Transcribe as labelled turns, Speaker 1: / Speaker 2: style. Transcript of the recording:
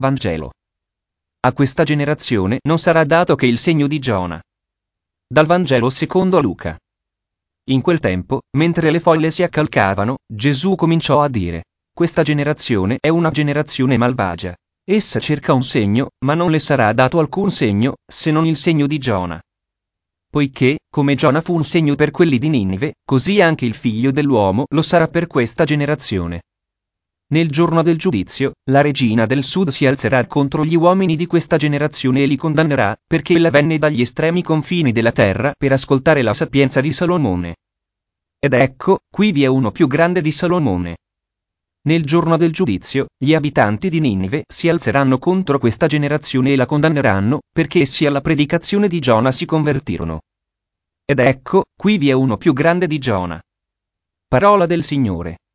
Speaker 1: Vangelo. A questa generazione non sarà dato che il segno di Giona. Dal Vangelo secondo Luca. In quel tempo, mentre le folle si accalcavano, Gesù cominciò a dire: questa generazione è una generazione malvagia. Essa cerca un segno, ma non le sarà dato alcun segno, se non il segno di Giona. Poiché, come Giona fu un segno per quelli di Ninive, così anche il Figlio dell'uomo lo sarà per questa generazione. Nel giorno del giudizio, la regina del sud si alzerà contro gli uomini di questa generazione e li condannerà, perché ella venne dagli estremi confini della terra per ascoltare la sapienza di Salomone. Ed ecco, qui vi è uno più grande di Salomone. Nel giorno del giudizio, gli abitanti di Ninive si alzeranno contro questa generazione e la condanneranno, perché essi alla predicazione di Giona si convertirono. Ed ecco, qui vi è uno più grande di Giona. Parola del Signore.